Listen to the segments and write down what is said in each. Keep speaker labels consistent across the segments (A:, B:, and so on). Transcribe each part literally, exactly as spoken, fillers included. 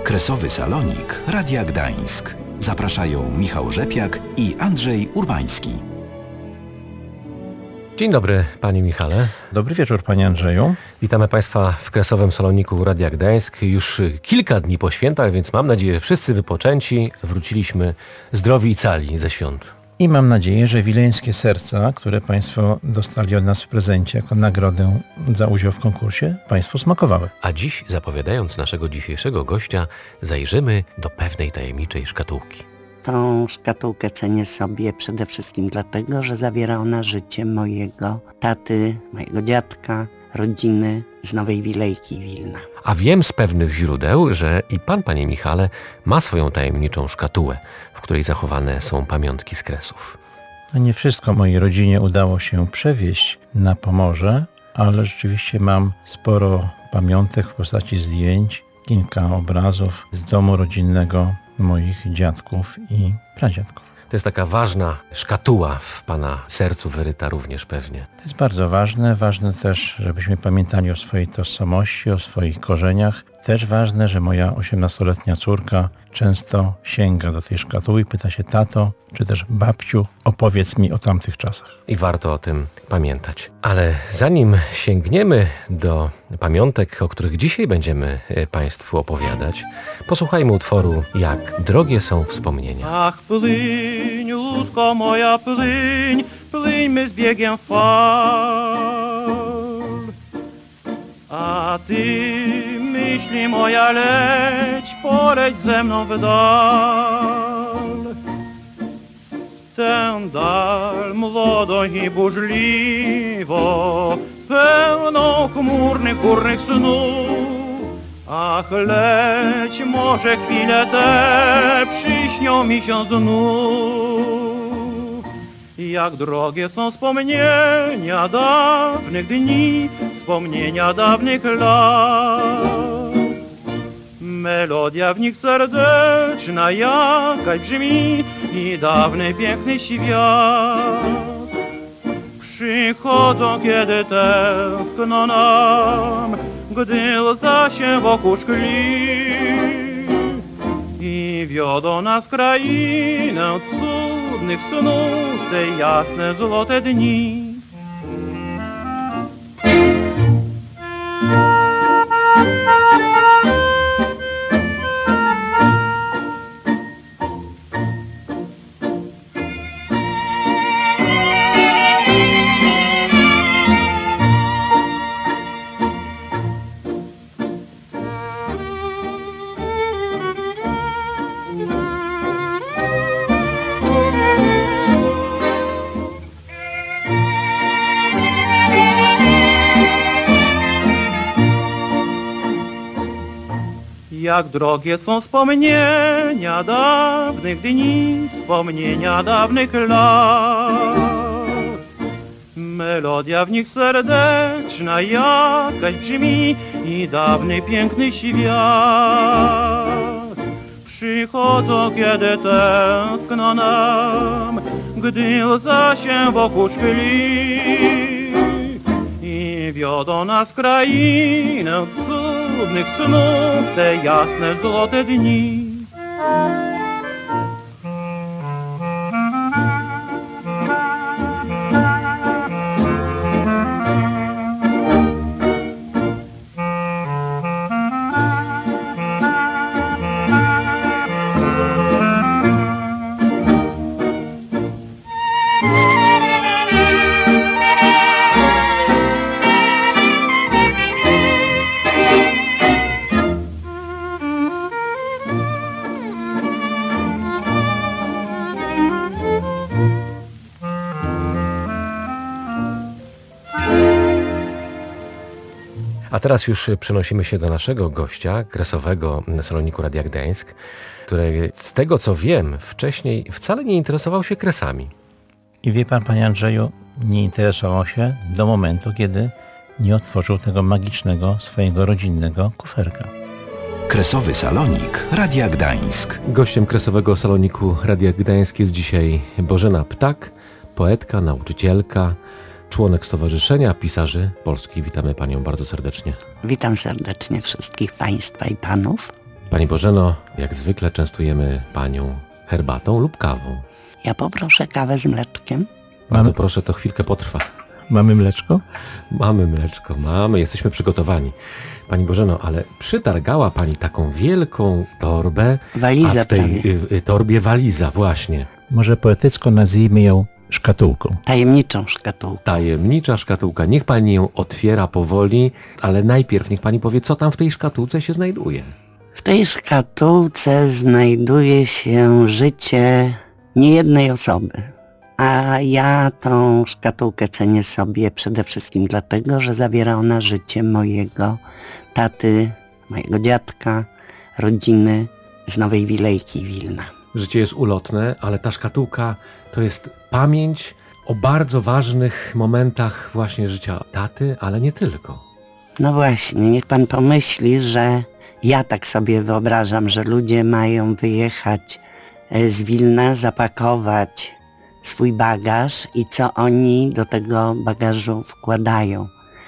A: Kresowy Salonik Radia Gdańsk. Zapraszają Michał Rzepiak i Andrzej Urbański.
B: Dzień dobry, panie Michale.
C: Dobry wieczór, panie Andrzeju.
B: Witamy państwa w Kresowym Saloniku Radia Gdańsk. Już kilka dni po świętach, więc mam nadzieję, że wszyscy wypoczęci wróciliśmy zdrowi i cali ze świąt.
C: I mam nadzieję, że wileńskie serca, które państwo dostali od nas w prezencie jako nagrodę za udział w konkursie, państwu smakowały.
B: A dziś, zapowiadając naszego dzisiejszego gościa, zajrzymy do pewnej tajemniczej szkatułki.
D: Tą szkatułkę cenię sobie przede wszystkim dlatego, że zawiera ona życie mojego taty, mojego dziadka, rodziny z Nowej Wilejki Wilna.
B: A wiem z pewnych źródeł, że i pan, panie Michale, ma swoją tajemniczą szkatułę, w której zachowane są pamiątki z Kresów.
C: No nie wszystko mojej rodzinie udało się przewieźć na Pomorze, ale rzeczywiście mam sporo pamiątek w postaci zdjęć, kilka obrazów z domu rodzinnego moich dziadków i pradziadków.
B: To jest taka ważna szkatuła w pana sercu wyryta również pewnie.
C: To jest bardzo ważne. Ważne też, żebyśmy pamiętali o swojej tożsamości, o swoich korzeniach. Też ważne, że moja osiemnastoletnia córka często sięga do tej szkatuły i pyta się: tato, czy też babciu, opowiedz mi o tamtych czasach.
B: I warto o tym pamiętać. Ale zanim sięgniemy do pamiątek, o których dzisiaj będziemy państwu opowiadać, posłuchajmy utworu Jak drogie są wspomnienia.
E: Ach, płyń, łódko moja, płyń, płyńmy z biegiem fal. A ty, myśli moja, leć, poleć ze mną w dal. Tę dal młodą i burzliwą, pełną chmurnych górnych snów. Ach, leć, może chwilę te przyśnią mi się znów. Jak drogie są wspomnienia dawnych dni, wspomnienia dawnych lat. Melodia w nich serdeczna jakaś brzmi i dawny piękny świat. Przychodzą, kiedy tęskno nam, gdy łza się wokół szkli i wiodą nas krainę cudnych snów te jasne, złote dni. Jak drogie są wspomnienia dawnych dni, wspomnienia dawnych lat. Melodia w nich serdeczna jakaś brzmi i dawny piękny świat. Przychodzą, kiedy tęskno nam, gdy łza się wokół szkli i wiodą nas krainę cudnych snów te jasne, złote dni.
B: A teraz już przenosimy się do naszego gościa, Kresowego Saloniku Radia Gdańsk, który z tego co wiem wcześniej wcale nie interesował się Kresami.
C: I wie pan, panie Andrzeju, nie interesował się do momentu, kiedy nie otworzył tego magicznego swojego rodzinnego kuferka.
A: Kresowy Salonik Radia Gdańsk.
B: Gościem Kresowego Saloniku Radia Gdańsk jest dzisiaj Bożena Ptak, poetka, nauczycielka, członek Stowarzyszenia Pisarzy Polskich. Witamy panią bardzo serdecznie.
D: Witam serdecznie wszystkich państwa i panów
B: Pani Bożeno, jak zwykle częstujemy Panią herbatą lub kawą.
D: Ja poproszę kawę z mleczkiem.
B: Bardzo
C: Mamy,
B: proszę, to chwilkę potrwa.
C: mamy mleczko?
B: Mamy mleczko, mamy, jesteśmy przygotowani. Pani Bożeno, ale przytargała Pani taką wielką torbę,
D: Walizę
B: a w tej
D: prawie.
B: y, y, torbie waliza właśnie.
C: Może poetycko nazwijmy ją szkatułką.
D: Tajemniczą szkatułkę.
B: Tajemnicza szkatułka. Niech Pani ją otwiera powoli, ale najpierw niech Pani powie, co tam w tej szkatułce się znajduje.
D: W tej szkatułce znajduje się życie niejednej osoby. A ja tą szkatułkę cenię sobie przede wszystkim dlatego, że zawiera ona życie mojego taty, mojego dziadka, rodziny z Nowej Wilejki Wilna.
B: Życie jest ulotne, ale ta szkatułka to jest pamięć o bardzo ważnych momentach właśnie życia taty, ale nie tylko.
D: No właśnie, niech pan pomyśli, że ja tak sobie wyobrażam, że ludzie mają wyjechać e, z Wilna, zapakować swój bagaż i co oni do tego bagażu wkładają.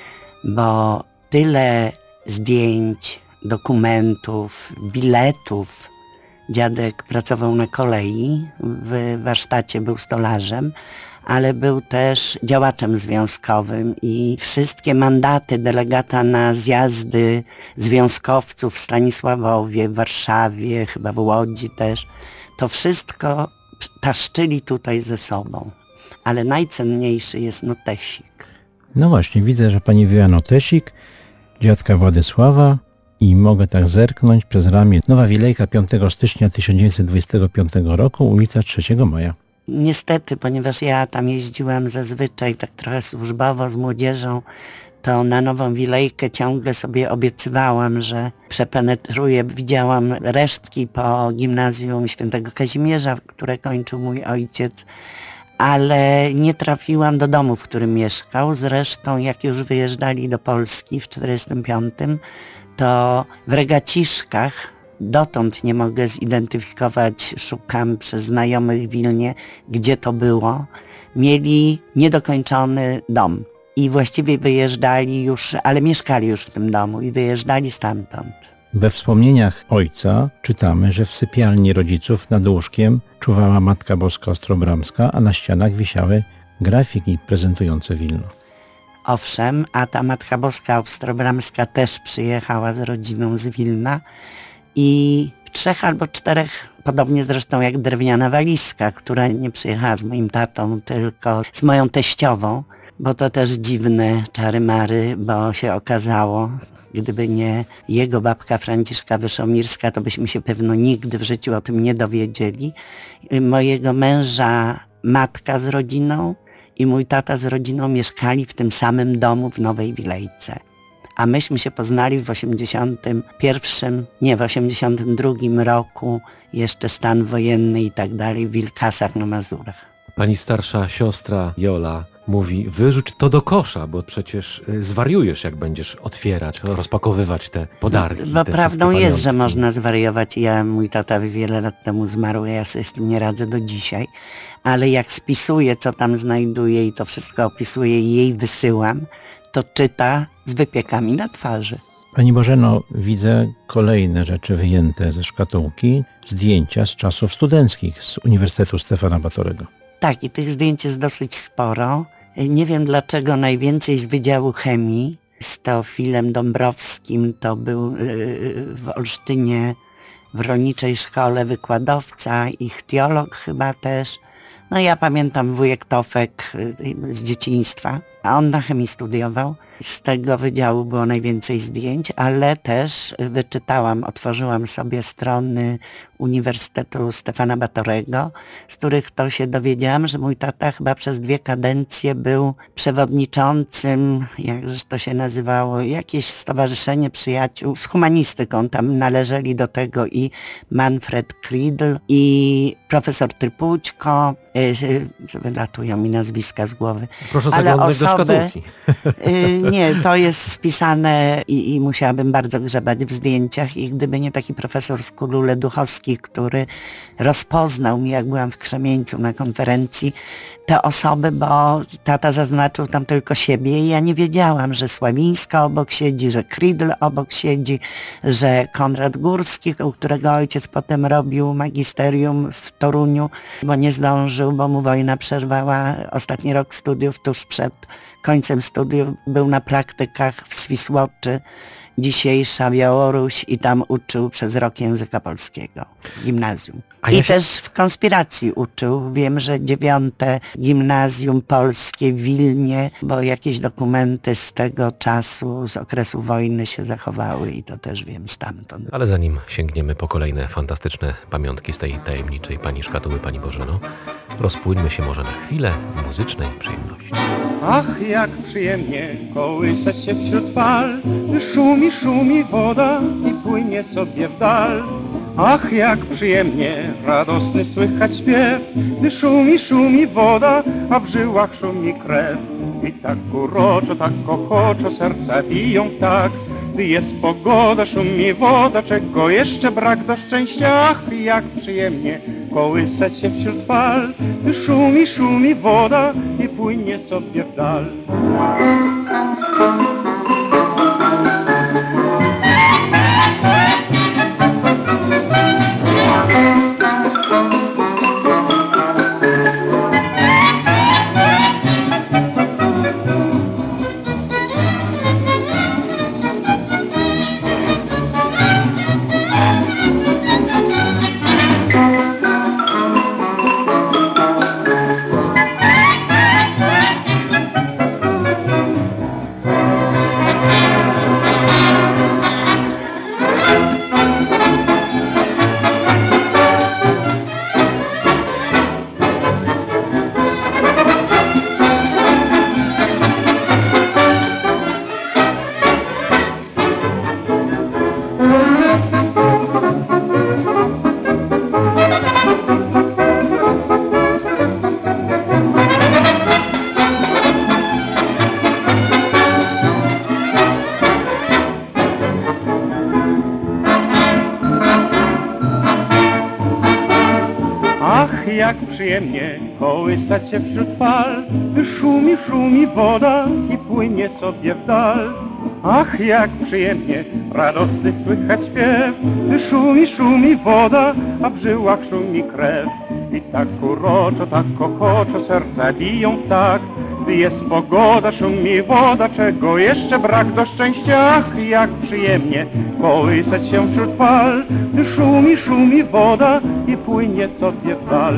D: Bo tyle zdjęć, dokumentów, biletów. Dziadek pracował na kolei, w warsztacie był stolarzem, ale był też działaczem związkowym i wszystkie mandaty delegata na zjazdy związkowców w Stanisławowie, w Warszawie, chyba w Łodzi też, to wszystko taszczyli tutaj ze sobą. Ale najcenniejszy jest notesik.
C: No właśnie, widzę, że pani wyjęła notesik dziadka Władysława i mogę tak zerknąć przez ramię. Nowa Wilejka piątego stycznia tysiąc dziewięćset dwudziestego piątego roku, ulica trzeciego maja.
D: Niestety, ponieważ ja tam jeździłam zazwyczaj tak trochę służbowo z młodzieżą, to na Nową Wilejkę ciągle sobie obiecywałam, że przepenetruję. Widziałam resztki po gimnazjum Świętego Kazimierza, które kończył mój ojciec, ale nie trafiłam do domu, w którym mieszkał. Zresztą jak już wyjeżdżali do Polski w czterdziestym piątym, to w Regaciszkach, dotąd nie mogę zidentyfikować, szukam przez znajomych w Wilnie, gdzie to było, mieli niedokończony dom. I właściwie wyjeżdżali już, ale mieszkali już w tym domu i wyjeżdżali stamtąd.
C: We wspomnieniach ojca czytamy, że w sypialni rodziców nad łóżkiem czuwała Matka Boska Ostrobramska, a na ścianach wisiały grafiki prezentujące Wilno.
D: Owszem, a ta Matka Boska Ostrobramska też przyjechała z rodziną z Wilna i w trzech albo czterech, podobnie zresztą jak drewniana walizka, która nie przyjechała z moim tatą, tylko z moją teściową, bo to też dziwne czary-mary, bo się okazało, gdyby nie jego babka Franciszka Wyszomirska, to byśmy się pewno nigdy w życiu o tym nie dowiedzieli. Mojego męża matka z rodziną i mój tata z rodziną mieszkali w tym samym domu w Nowej Wilejce. A myśmy się poznali w osiemdziesiątym pierwszym, nie, w osiemdziesiątym drugim roku, jeszcze stan wojenny i tak dalej, w Wilkasach na Mazurach.
B: Pani starsza siostra Jola mówi, wyrzuć to do kosza, bo przecież y, zwariujesz, jak będziesz otwierać, rozpakowywać te podarki.
D: Bo
B: te
D: prawdą
B: wszystkie
D: jest, że
B: pamiątki.
D: można zwariować. Ja, mój tata wiele lat temu zmarł, ja sobie z tym nie radzę do dzisiaj. Ale jak spisuję, co tam znajduję i to wszystko opisuję i jej wysyłam, to czyta z wypiekami na twarzy.
C: Pani Bożeno, widzę kolejne rzeczy wyjęte ze szkatułki, zdjęcia z czasów studenckich z Uniwersytetu Stefana Batorego.
D: Tak, i tych zdjęć jest dosyć sporo. Nie wiem dlaczego najwięcej z Wydziału Chemii, z Teofilem Dąbrowskim, to był yy, w Olsztynie w rolniczej szkole wykładowca, ichtiolog chyba też. No ja pamiętam wujek Tofek yy, z dzieciństwa, a on na chemii studiował. Z tego wydziału było najwięcej zdjęć, ale też wyczytałam, otworzyłam sobie strony Uniwersytetu Stefana Batorego, z których to się dowiedziałam, że mój tata chyba przez dwie kadencje był przewodniczącym, jakże to się nazywało, jakieś stowarzyszenie przyjaciół z humanistyką. Tam należeli do tego i Manfred Kridl, i profesor Trypućko, yy, wylatują mi nazwiska z głowy.
B: Proszę
D: ale
B: zaglądać do
D: osoby,
B: szkatułki.
D: yy, nie, to jest spisane i, i musiałabym bardzo grzebać w zdjęciach i gdyby nie taki profesor z Kulu Leduchowski, który rozpoznał mi, jak byłam w Krzemieńcu na konferencji, te osoby, bo tata zaznaczył tam tylko siebie i ja nie wiedziałam, że Sławińska obok siedzi, że Kridl obok siedzi, że Konrad Górski, u którego ojciec potem robił magisterium w Toruniu, bo nie zdążył, bo mu wojna przerwała ostatni rok studiów, tuż przed końcem studiów był na praktykach w Swisłoczy, dzisiejsza Białoruś, i tam uczył przez rok języka polskiego w gimnazjum.
B: A
D: I
B: ja się-
D: też w konspiracji uczył. Wiem, że dziewiąte gimnazjum polskie w Wilnie, bo jakieś dokumenty z tego czasu, z okresu wojny się zachowały i to też wiem stamtąd.
B: Ale zanim sięgniemy po kolejne fantastyczne pamiątki z tej tajemniczej pani szkatuły, pani Bożeno, rozpłyńmy się może na chwilę w muzycznej przyjemności.
E: Ach, jak przyjemnie kołysać się wśród fal, gdy szumi, szumi woda i płynie sobie w dal. Ach, jak przyjemnie radosny słychać śpiew, gdy szumi, szumi woda, a w żyłach szumi krew. I tak uroczo, tak ochoczo serca biją tak, gdy jest pogoda, szumi woda, czego jeszcze brak do szczęścia. Ach, jak przyjemnie kołysać się wśród fal, gdy szumi, szumi woda i płynie sobie w dal. Jak przyjemnie kołysać się wśród fal, gdy szumi, szumi woda i płynie sobie w dal. Ach, jak przyjemnie radosny słychać śpiew, gdy szumi, szumi woda, a w żyłach szumi krew. I tak uroczo, tak ochoczo serca biją tak, gdy jest pogoda, szumi woda, czego jeszcze brak do szczęścia. Ach, jak przyjemnie kołysać się wśród fal, gdy szumi, szumi woda i płynie sobie w dal.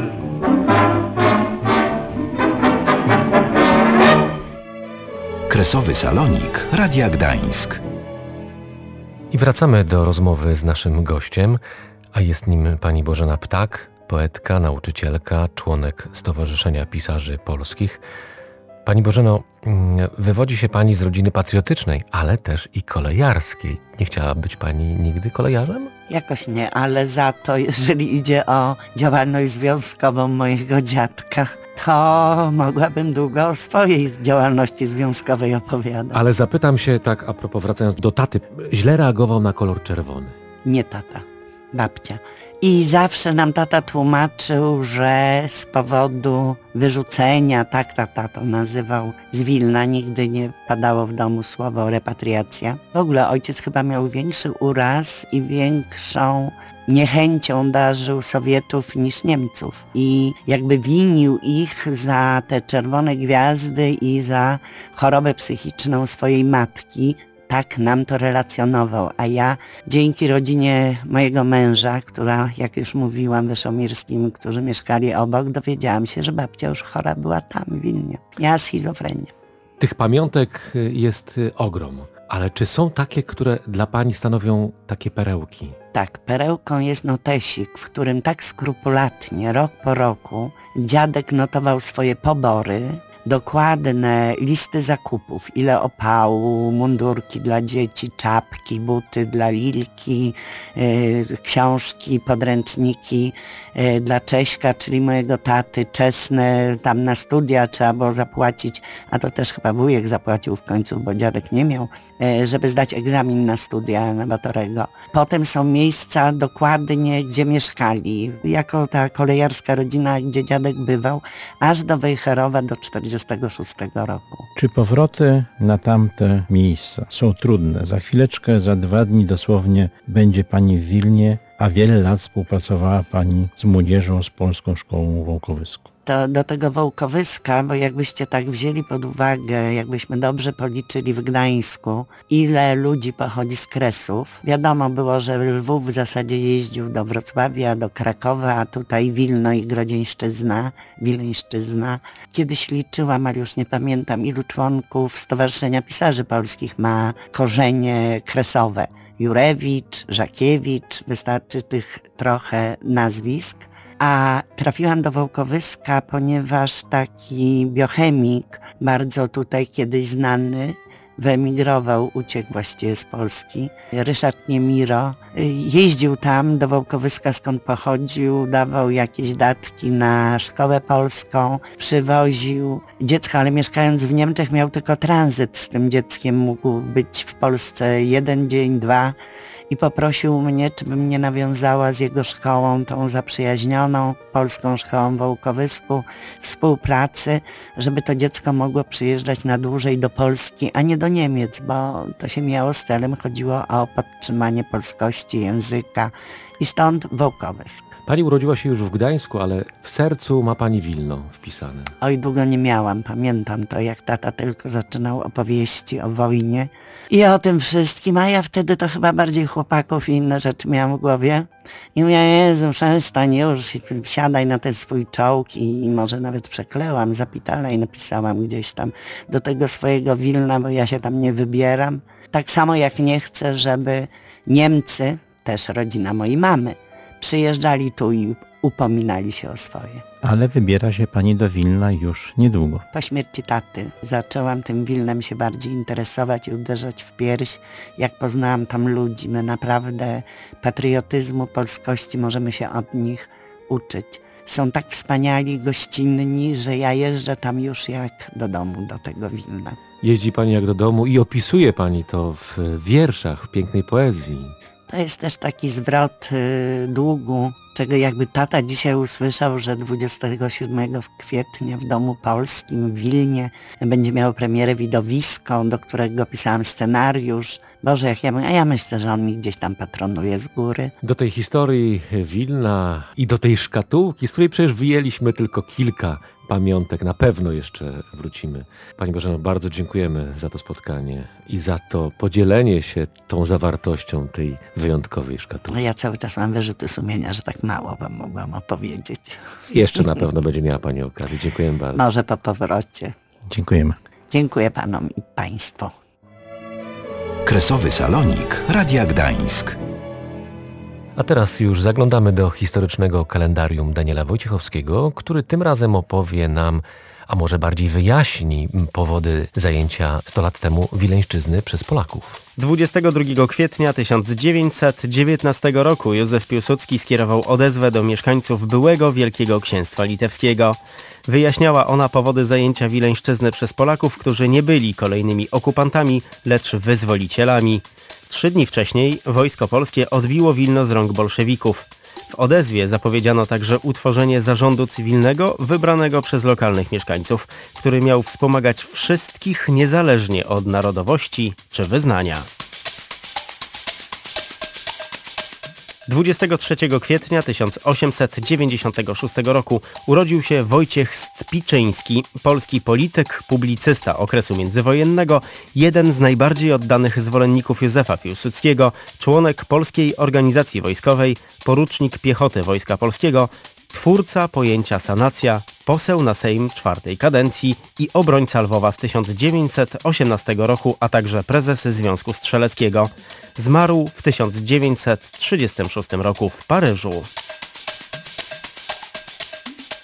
A: Kresowy Salonik Radia Gdańsk.
B: I wracamy do rozmowy z naszym gościem, a jest nim pani Bożena Ptak, poetka, nauczycielka, członek Stowarzyszenia Pisarzy Polskich. Pani Bożeno, wywodzi się pani z rodziny patriotycznej, ale też i kolejarskiej. Nie chciała być pani nigdy kolejarzem?
D: Jakoś nie, ale za to, jeżeli idzie o działalność związkową mojego dziadka, to mogłabym długo o swojej działalności związkowej opowiadać.
B: Ale zapytam się tak a propos, wracając do taty, źle reagował na kolor czerwony.
D: Nie tata, babcia. I zawsze nam tata tłumaczył, że z powodu wyrzucenia, tak tata to nazywał, z Wilna, nigdy nie padało w domu słowo repatriacja. W ogóle ojciec chyba miał większy uraz i większą niechęcią darzył Sowietów niż Niemców. I jakby winił ich za te czerwone gwiazdy i za chorobę psychiczną swojej matki. Tak nam to relacjonował, a ja dzięki rodzinie mojego męża, która, jak już mówiłam, wyszomirskim, którzy mieszkali obok, dowiedziałam się, że babcia już chora była tam w Wilnie. Miała schizofrenię.
B: Tych pamiątek jest ogrom, ale czy są takie, które dla pani stanowią takie perełki?
D: Tak, perełką jest notesik, w którym tak skrupulatnie, rok po roku, dziadek notował swoje pobory, dokładne listy zakupów, ile opału, mundurki dla dzieci, czapki, buty dla Lilki, yy, książki, podręczniki yy, dla Cześka, czyli mojego taty, czesne tam na studia trzeba było zapłacić, a to też chyba wujek zapłacił w końcu, bo dziadek nie miał, yy, żeby zdać egzamin na studia na Batorego. Potem są miejsca dokładnie, gdzie mieszkali, jako ta kolejarska rodzina, gdzie dziadek bywał, aż do Wejherowa do czterdziestego szóstego roku.
C: Czy powroty na tamte miejsca są trudne? Za chwileczkę, za dwa dni dosłownie będzie Pani w Wilnie, a wiele lat współpracowała Pani z młodzieżą z Polską Szkołą w Wołkowysku.
D: To do tego Wołkowyska, bo jakbyście tak wzięli pod uwagę, jakbyśmy dobrze policzyli w Gdańsku, ile ludzi pochodzi z Kresów. Wiadomo było, że Lwów w zasadzie jeździł do Wrocławia, do Krakowa, a tutaj Wilno i Grodzieńszczyzna, Wileńszczyzna. Kiedyś liczyłam, ale już nie pamiętam, ilu członków Stowarzyszenia Pisarzy Polskich ma korzenie kresowe. Jurewicz, Żakiewicz, wystarczy tych trochę nazwisk. A trafiłam do Wołkowyska, ponieważ taki biochemik, bardzo tutaj kiedyś znany, wyemigrował, uciekł właściwie z Polski, Ryszard Niemiro, jeździł tam do Wołkowyska, skąd pochodził, dawał jakieś datki na szkołę polską, przywoził dziecko, ale mieszkając w Niemczech miał tylko tranzyt z tym dzieckiem, mógł być w Polsce jeden dzień, dwa. I poprosił mnie, czy bym nie nawiązała z jego szkołą, tą zaprzyjaźnioną Polską Szkołą w Wołkowysku, współpracy, żeby to dziecko mogło przyjeżdżać na dłużej do Polski, a nie do Niemiec, bo to się miało z celem, chodziło o podtrzymanie polskości, języka i stąd Wołkowysk.
B: Pani urodziła się już w Gdańsku, ale w sercu ma Pani Wilno wpisane.
D: Oj, długo nie miałam, pamiętam to, jak tata tylko zaczynał opowieści o wojnie i o tym wszystkim, a ja wtedy to chyba bardziej chłopaków i inne rzeczy miałam w głowie. I mówię, Jezu, przestań już, siadaj na ten swój czołg i, i może nawet przeklęłam, zapitala i napisałam gdzieś tam do tego swojego Wilna, bo ja się tam nie wybieram. Tak samo jak nie chcę, żeby Niemcy, też rodzina mojej mamy, przyjeżdżali tu i upominali się o swoje.
C: Ale wybiera się Pani do Wilna już niedługo.
D: Po śmierci taty zaczęłam tym Wilnem się bardziej interesować i uderzać w pierś, jak poznałam tam ludzi. My naprawdę patriotyzmu, polskości możemy się od nich uczyć. Są tak wspaniali, gościnni, że ja jeżdżę tam już jak do domu, do tego Wilna.
B: Jeździ Pani jak do domu i opisuje Pani to w wierszach, w pięknej poezji.
D: To jest też taki zwrot y, długu, czego jakby tata dzisiaj usłyszał, że dwudziestego siódmego kwietnia w Domu Polskim w Wilnie będzie miało premierę widowisko, do którego pisałam scenariusz. Boże, jak ja, a ja myślę, że on mi gdzieś tam patronuje z góry.
B: Do tej historii Wilna i do tej szkatułki, z której przecież wyjęliśmy tylko kilka pamiątek, na pewno jeszcze wrócimy. Pani Bożeno, bardzo dziękujemy za to spotkanie i za to podzielenie się tą zawartością tej wyjątkowej szkatułki.
D: No ja cały czas mam wyrzuty sumienia, że tak mało wam mogłam opowiedzieć.
B: Jeszcze na pewno będzie miała Pani okazję. Dziękujemy bardzo.
D: Może po powrocie.
C: Dziękujemy.
D: Dziękuję panom i państwu.
A: Kresowy Salonik Radia Gdańsk.
B: A teraz już zaglądamy do historycznego kalendarium Daniela Wojciechowskiego, który tym razem opowie nam, a może bardziej wyjaśni powody zajęcia sto lat temu Wileńszczyzny przez Polaków.
F: dwudziestego drugiego kwietnia tysiąc dziewięćset dziewiętnastego roku Józef Piłsudski skierował odezwę do mieszkańców byłego Wielkiego Księstwa Litewskiego. Wyjaśniała ona powody zajęcia Wileńszczyzny przez Polaków, którzy nie byli kolejnymi okupantami, lecz wyzwolicielami. Trzy dni wcześniej wojsko polskie odbiło Wilno z rąk bolszewików. W odezwie zapowiedziano także utworzenie zarządu cywilnego wybranego przez lokalnych mieszkańców, który miał wspomagać wszystkich niezależnie od narodowości czy wyznania. dwudziestego trzeciego kwietnia tysiąc osiemset dziewięćdziesiątego szóstego roku urodził się Wojciech Stpiczyński, polski polityk, publicysta okresu międzywojennego, jeden z najbardziej oddanych zwolenników Józefa Piłsudskiego, członek Polskiej Organizacji Wojskowej, porucznik piechoty Wojska Polskiego, twórca pojęcia sanacja, poseł na Sejm czwartej kadencji i obrońca Lwowa z tysiąc dziewięćset osiemnastego roku, a także prezes Związku Strzeleckiego. Zmarł w tysiąc dziewięćset trzydziestym szóstym roku w Paryżu.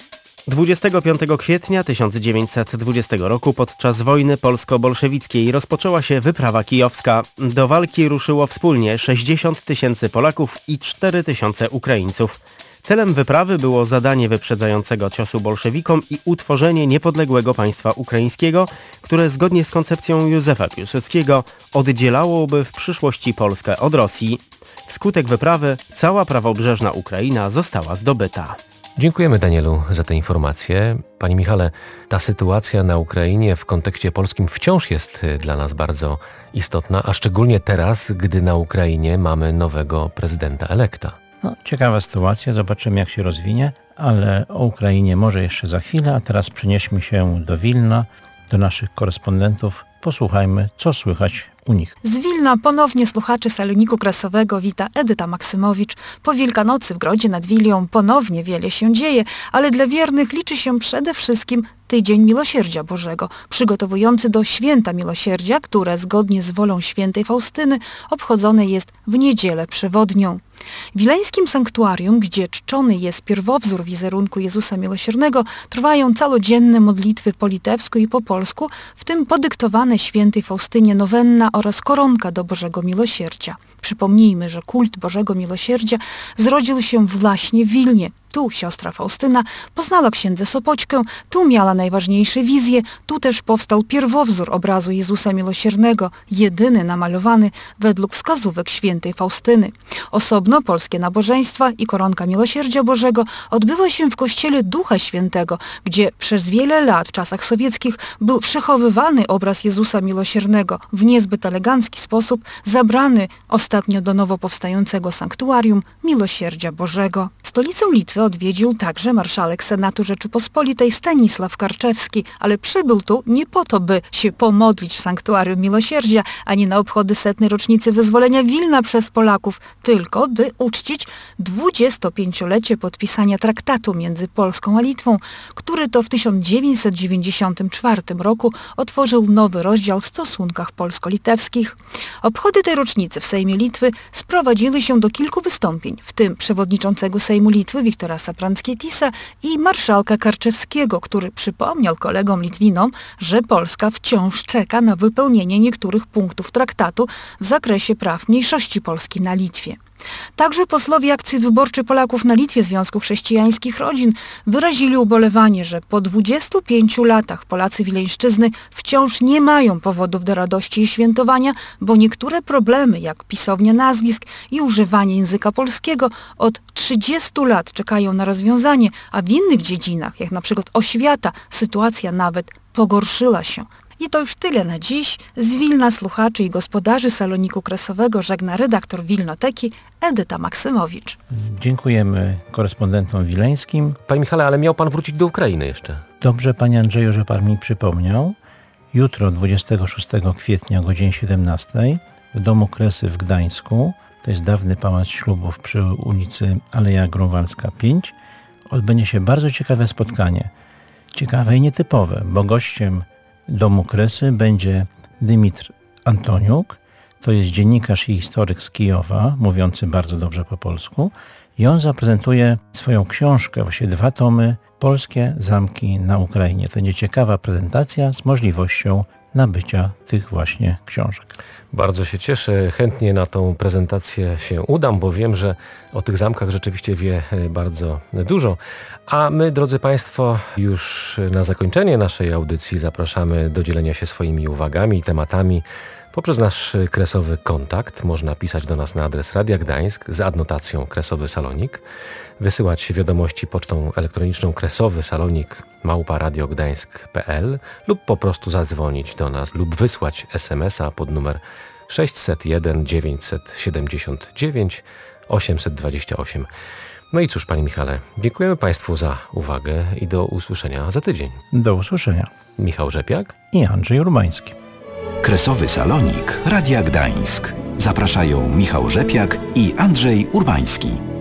F: dwudziestego piątego kwietnia tysiąc dziewięćset dwudziestego roku podczas wojny polsko-bolszewickiej rozpoczęła się wyprawa kijowska. Do walki ruszyło wspólnie sześćdziesiąt tysięcy Polaków i cztery tysiące Ukraińców. Celem wyprawy było zadanie wyprzedzającego ciosu bolszewikom i utworzenie niepodległego państwa ukraińskiego, które zgodnie z koncepcją Józefa Piłsudskiego oddzielałoby w przyszłości Polskę od Rosji. Wskutek wyprawy cała prawobrzeżna Ukraina została zdobyta.
B: Dziękujemy, Danielu, za te informacje. Panie Michale, ta sytuacja na Ukrainie w kontekście polskim wciąż jest dla nas bardzo istotna, a szczególnie teraz, gdy na Ukrainie mamy nowego prezydenta elekta.
C: No, ciekawa sytuacja, zobaczymy jak się rozwinie, ale o Ukrainie może jeszcze za chwilę, a teraz przenieśmy się do Wilna, do naszych korespondentów. Posłuchajmy, co słychać u nich.
G: Z Wilna ponownie słuchaczy Saloniku Krasowego wita Edyta Maksymowicz. Po Wielkanocy w Grodzie nad Wilią ponownie wiele się dzieje, ale dla wiernych liczy się przede wszystkim Tydzień Miłosierdzia Bożego, przygotowujący do Święta Miłosierdzia, które zgodnie z wolą świętej Faustyny obchodzone jest w Niedzielę Przewodnią. W wileńskim sanktuarium, gdzie czczony jest pierwowzór wizerunku Jezusa Miłosiernego, trwają całodzienne modlitwy po litewsku i po polsku, w tym podyktowane świętej Faustynie nowenna oraz koronka do Bożego Miłosierdzia. Przypomnijmy, że kult Bożego Miłosierdzia zrodził się właśnie w Wilnie. Tu siostra Faustyna poznała księdzę Sopoćkę, tu miała najważniejsze wizje, tu też powstał pierwowzór obrazu Jezusa Miłosiernego, jedyny namalowany według wskazówek świętej Faustyny. Osobno polskie nabożeństwa i koronka Miłosierdzia Bożego odbywa się w kościele Ducha Świętego, gdzie przez wiele lat w czasach sowieckich był przechowywany obraz Jezusa Miłosiernego w niezbyt elegancki sposób, zabrany ostatnio do nowo powstającego sanktuarium Miłosierdzia Bożego. Stolicę Litwy odwiedził także marszałek Senatu Rzeczypospolitej Stanisław Karczewski, ale przybył tu nie po to, by się pomodlić w sanktuarium Miłosierdzia, ani na obchody setnej rocznicy wyzwolenia Wilna przez Polaków, tylko by uczcić dwudziestopięciolecie podpisania traktatu między Polską a Litwą, który to w tysiąc dziewięćset dziewięćdziesiątym czwartym roku otworzył nowy rozdział w stosunkach polsko-litewskich. Obchody tej rocznicy w Sejmie Litwy sprowadziły się do kilku wystąpień, w tym przewodniczącego Sejmu Litwy Wiktora Sapranskietisa i marszałka Karczewskiego, który przypomniał kolegom Litwinom, że Polska wciąż czeka na wypełnienie niektórych punktów traktatu w zakresie praw mniejszości Polski na Litwie. Także posłowie Akcji Wyborczej Polaków na Litwie Związku Chrześcijańskich Rodzin wyrazili ubolewanie, że po dwudziestu pięciu latach Polacy Wileńszczyzny wciąż nie mają powodów do radości i świętowania, bo niektóre problemy, jak pisownia nazwisk i używanie języka polskiego, od trzydziestu lat czekają na rozwiązanie, a w innych dziedzinach, jak na przykład oświata, sytuacja nawet pogorszyła się. I to już tyle na dziś. Z Wilna słuchaczy i gospodarzy Saloniku Krasowego żegna redaktor Wilnoteki Edyta Maksymowicz.
C: Dziękujemy korespondentom wileńskim.
B: Panie Michale, ale miał pan wrócić do Ukrainy jeszcze.
C: Dobrze, panie Andrzeju, że pan mi przypomniał. Jutro, dwudziestego szóstego kwietnia o godzinie siedemnastej w Domu Kresy w Gdańsku, to jest dawny pałac ślubów przy ulicy Aleja Grunwaldzka pięć, odbędzie się bardzo ciekawe spotkanie. Ciekawe i nietypowe, bo gościem Domu Kresy będzie Dymitr Antoniuk, to jest dziennikarz i historyk z Kijowa, mówiący bardzo dobrze po polsku, i on zaprezentuje swoją książkę, właściwie dwa tomy, Polskie zamki na Ukrainie. To będzie ciekawa prezentacja z możliwością nabycia tych właśnie książek.
B: Bardzo się cieszę, chętnie na tą prezentację się udam, bo wiem, że o tych zamkach rzeczywiście wie bardzo dużo. A my, drodzy Państwo, już na zakończenie naszej audycji zapraszamy do dzielenia się swoimi uwagami i tematami poprzez nasz kresowy kontakt. Można pisać do nas na adres Radia Gdańsk z adnotacją Kresowy Salonik, wysyłać wiadomości pocztą elektroniczną kresowy salonik małpa radiogdańsk kropka p l lub po prostu zadzwonić do nas lub wysłać es em es a pod numer sześćset jeden dziewięćset siedemdziesiąt dziewięć osiemset dwadzieścia osiem. No i cóż, Panie Michale, dziękujemy Państwu za uwagę i do usłyszenia za tydzień.
C: Do usłyszenia.
B: Michał Rzepiak
C: I Andrzej Urbański.
A: Kresowy Salonik Radia Gdańsk. Zapraszają Michał Rzepiak i Andrzej Urbański.